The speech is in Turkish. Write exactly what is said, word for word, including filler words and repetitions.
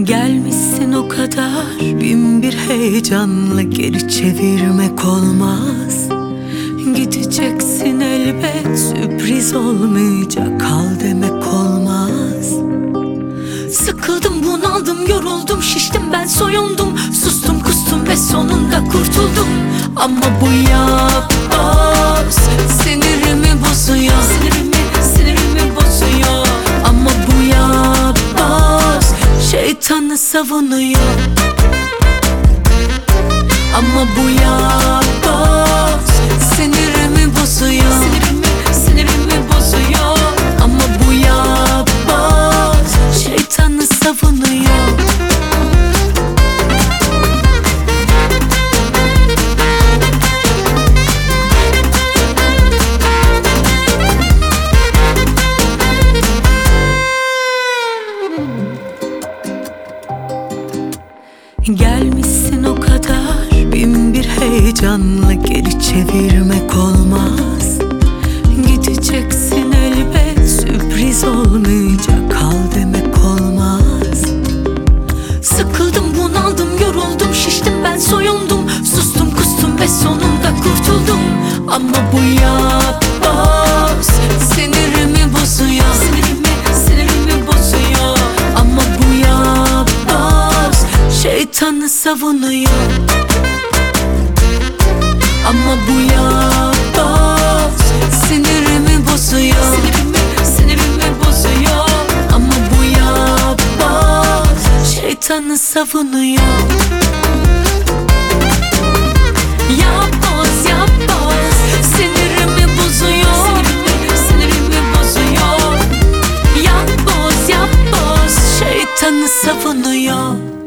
Gelmişsin o kadar, bin bir heyecanla geri çevirmek olmaz. Gideceksin elbet, sürpriz olmayacak, kal demek olmaz. Sıkıldım, bunaldım, yoruldum, şiştim, ben soyundum, sustum, kustum ve sonunda kurtuldum. Ama bu yapmaz, sinirimi bozuyor, sinirimi, sinirimi bozuyor. Ama bu yapmaz, şeytanı savunuyor. Ama bu yapmaz, sinirimi bozuyor, sinirimi, sinirimi bozuyor. Ama bu yapmaz, şeytanı savunuyor. Gelmişsin o kadar, bin bir heyecanla geri çevirmek olmaz. Gideceksin elbet, sürpriz olmayacak, kal demek olmaz. Sıkıldım, bunaldım, yoruldum, şiştim, ben soyundum, sustum, kustum ve sonunda kurtuldum. Ama bu yapmaz, sinirimi bozuyor, sinirimi, sinirimi bozuyor. Ama bu yapmaz, şeytanı savunuyor. Ama bu yapmaz, sinirimi bozuyor, sinirimi, sinirimi bozuyor. Ama bu yapmaz, şeytanı savunuyor. Yapmaz, yapmaz, sinirimi bozuyor, sinirimi, sinirimi bozuyor. Yapmaz, yapmaz, şeytanı savunuyor.